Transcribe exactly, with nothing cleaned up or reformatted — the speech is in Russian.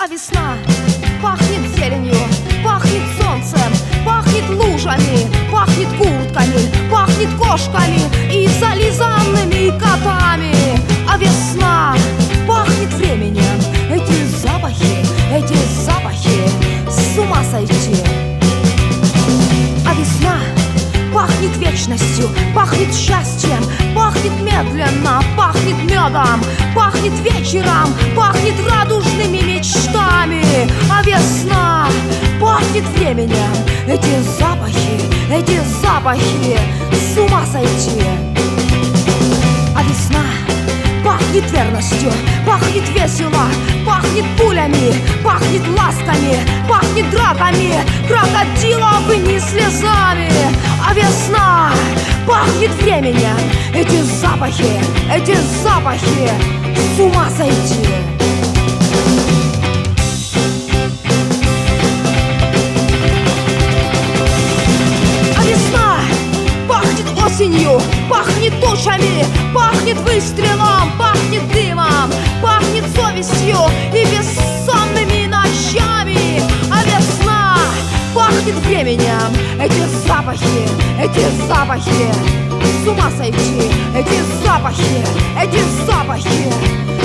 весна пахнет зеленью, пахнет солнцем, пахнет лужами, пахнет куртками, пахнет кошками и зализанными котами. А весна пахнет временем. Эти запахи, эти запахи, с ума сойти. А весна пахнет вечностью, пахнет счастьем, пахнет медленно, пахнет медом, пахнет вечером, пахнет радужными мечтами. А весна пахнет временем. Эти запахи, эти запахи, с ума сойти. А весна пахнет верностью, пахнет весело, пахнет пулями, пахнет ласками, пахнет драками, крокодиловыми слезами. А весна пахнет временем. Эти запахи, эти запахи, с ума сойти. А весна пахнет осенью, пахнет тучами, пахнет выстрелом, пахнет дымом, пахнет совестью и бессонными ночами. А весна пахнет временем. Эти запахи, эти запахи, с ума сойти. Эти запахи, эти запахи,